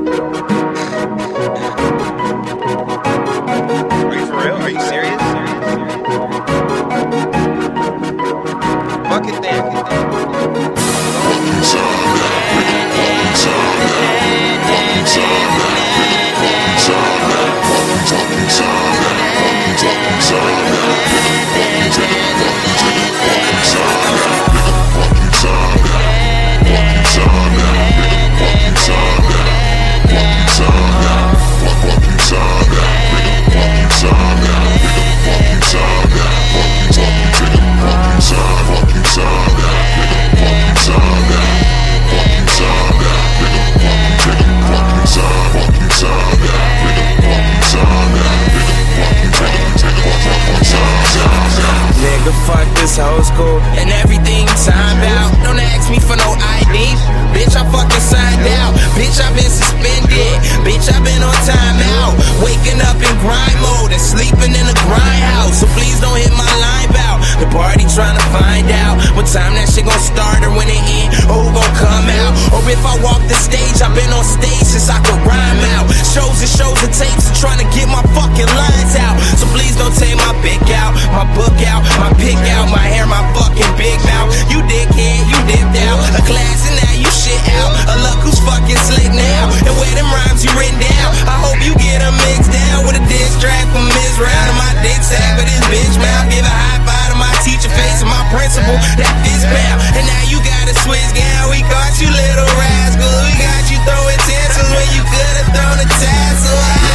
Are you for real? Are you serious? Fucking damn. Nigga, fuck this whole school and everything you time out. Don't ask me for no ID. Bitch, I fucking signed out. Bitch, I been suspended. Bitch, I been on timeout. Waking up in grind mode and sleeping in a grind house. So please don't hit my line bout. The party tryna find out what time that shit gon' start or when it end or who gon' come out. Or if I walk the stage, I've been on stage since I could rhyme out. Shows and tapes and tryna get my fucking lines out. So please don't take my pick out, my book out, my pick out, my hair, my fucking big mouth. You dickhead, you dipped out. A class and now you shit out. A look who's fucking slick now. And where them rhymes you written down. I hope you get them mixed down with a diss track from Miss Round and my dick sack with his bitch mouth. Give a high five to my teacher face and my principal that fist bound. And now you got a Swiss gown. We caught you little rascal. We got you throwing tassels when you could've thrown a tassel.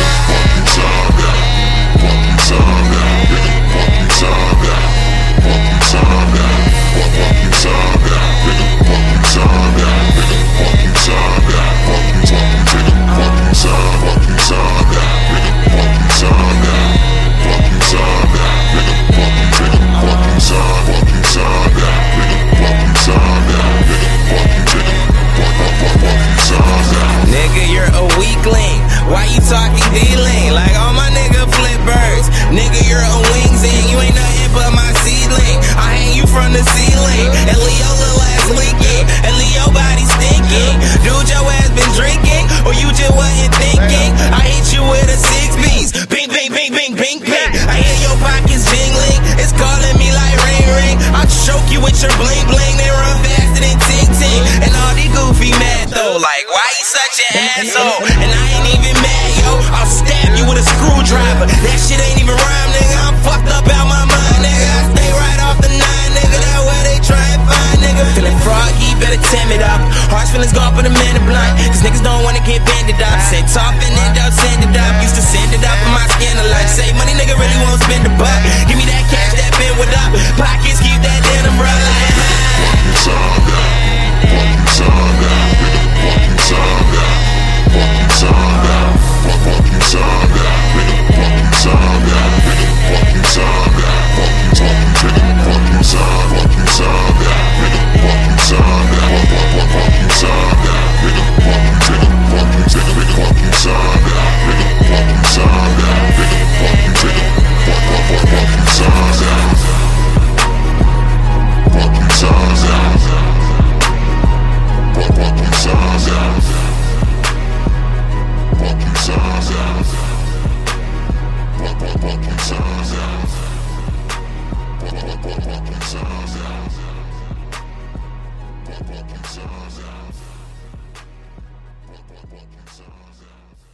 Nigga, you're a weakling. Why you talking D-Ling? Like all my nigga flip birds. Nigga, you're a wingzing. You ain't nothing but my seedling. I hang you from the ceiling. And Leo little ass leaking. And Leo body stinking. Dude, your ass been drinking? Or you just wasn't thinking? I hit you with a 6 piece. Bing, bing, bing, bing, bing, bing. I hear your pockets jingling. It's calling me like ring, ring. I'll choke you with your bling, bling. They run faster than ting, ting. And all these goofy mad though. Like, why you such an asshole? And I ain't even mad, yo. I'll stab you with a screwdriver. That shit ain't even rhyme, nigga. I'm fucked up out my mind, nigga. I stay right off the 9, nigga. That way they try and find, nigga. Feeling froggy, better tam it up. Heart's feelings gone for the man in blind. Cause niggas don't wanna get banded up. Say tough and end up send it up. Used to send it up for my skin to life. Say money, nigga really won't spend a buck. Give me that cash, that been with up. Pockets keep that denim, bro. Fucking sauce.